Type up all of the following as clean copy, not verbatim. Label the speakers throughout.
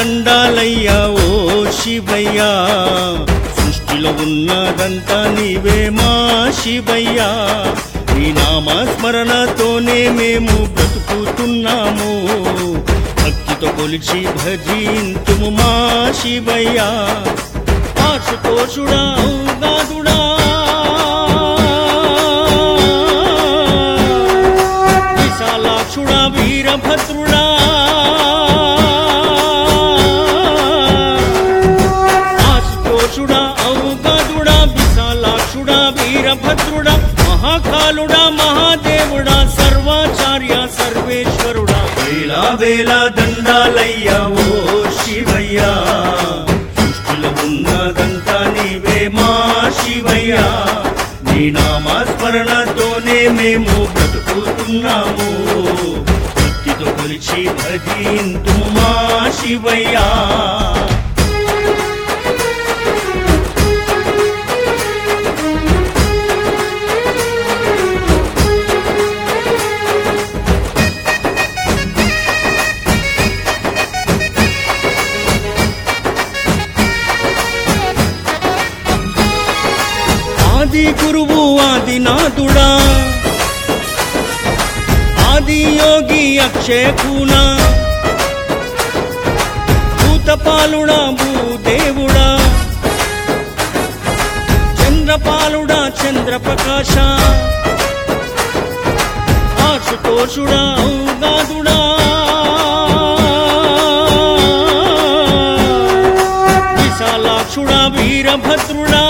Speaker 1: దండాలయ్యా ఓ శివయ్యా, సృష్టిలో ఉన్నదంతా నీవే మా శివయ్యా. నీ నామస్మరణతోనే మేము బ్రతుకుతున్నాము, భక్తితో కొలిచి భజింతుము మా శివయ్యా. ఆశుతోషుడా ఔగాదుడా విశాలాక్షుడా వీరభద్రుడా, ఆశుతోషుడా ఔగాదుడా విశాలాక్షుడా వీరభద్రుడా, మహాకాలుడా మహాదేవుడా సర్వాచార్య సర్వేశ్వరుడా. వేలా వేలా దండాలయ్యా ఓ శివయ్యా, సృష్టిలో ఉన్నదంతా నీవే మా శివయ్యా. నీ నామస్మరణతోనే మేము బ్రతుకుతున్నాము, భక్తితో కొలిచి భజింతుము మా శివయ్యా. ఆది గురువు ఆదినాథుడా, ఆది యోగి అక్షయకూనా, భూతపాలుడా భూదేవుడా, చంద్రపాలుడా చంద్రప్రకాశ, ఆశుతోషుడా ఔగాదుడా, విశాలాక్షుడా వీరభద్రుడా,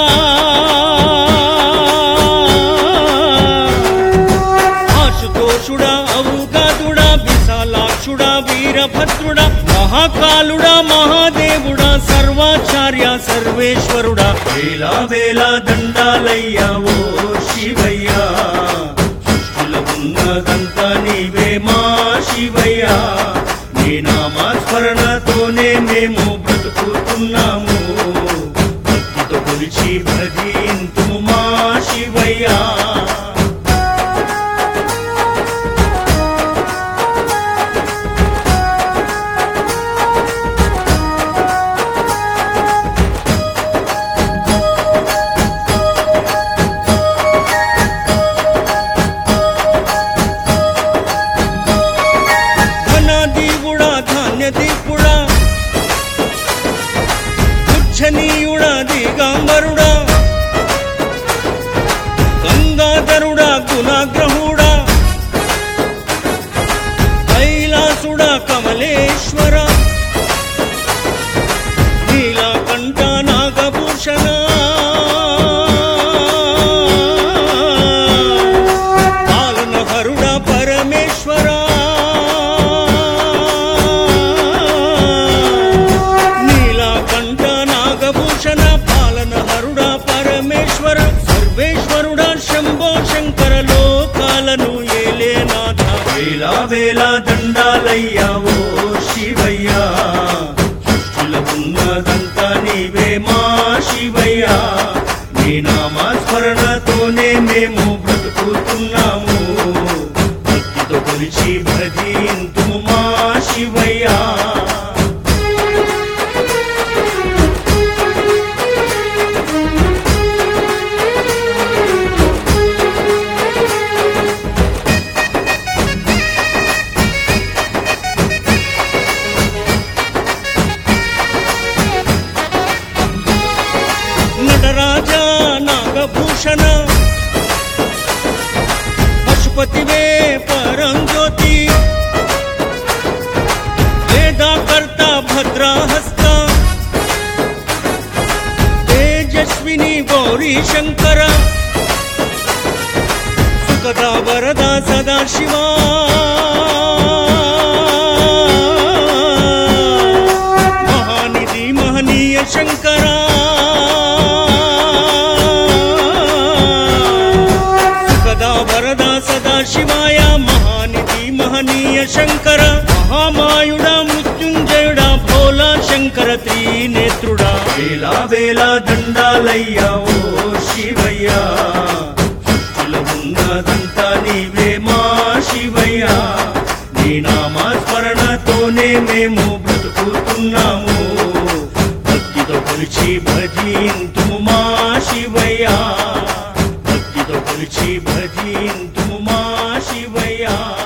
Speaker 1: ఆశుతోషుడా ఔగాదుడా విశాలాక్షుడా వీరభద్రుడా, మహాకాలుడా మహాదేవుడా సర్వాచార్య సర్వేశ్వరుడా. వేలా వేలా దండాలయ్యా ఓ శివయ్యా, సృష్టిలో ఉన్నదంతా నీవే మా శివయ్యా. నీ నామస్మరణతోనే మేము బ్రతుకుతున్నాము, భక్తితో కొలిచి భజింతుము మా శివయ్యా. ధన్యదీపుడా ఉచ్చనీయుడా దిగంబరుడా, గంగాధరుడా గుణాగ్రహుడా, కైలాసుడా కమలేశ్వర, నీలకంఠ నాగభూషణ, పాలనహరుడా పరమేశ్వర, భూషణ పాలనహరుడా పరమేశ్వర, సర్వేశ్వరుడా శంభో శంకర లోకాలను ఏలేనాథ. వేలా వేలా దండాలయ్యా ఓ శివయ్యా, సృష్టిలో ఉన్నదంతా నీవే మా శివయ్యా. నీ నామస్మరణతోనే మేము బ్రతుకుతున్నాము, భక్తితో కొలిచి భజింతుము మా శివయ్యా. నటరాజా నాగభూషణ, పశుపతివే పరంజ్యోతి, వేదాకర్త భద్రాహస్త, తేజస్విని గౌరీ శంకర, సుఖదా వరదా సదాశివా, మహానిధి మహనీయ శంకర, వరదా సదాశివాయ, మహానిధి మహనీయ శంకర, మహామాయుడా మృత్యుంజయుడా భోలా శంకర త్రినేత్రుడా. వేలా వేలా దండాలయ్యా ఓ శివయ్యా, సృష్టిలో ఉన్నదంతా నీవే మా శివయ్యా. నీ నామస్మరణతో భక్తితోనే మేము బ్రతుకుతున్నాము భక్తితో కొలిచి భజింతుము మా శివయ్యా భక్తితో కొలిచి భజింతుము మా శివయ్యా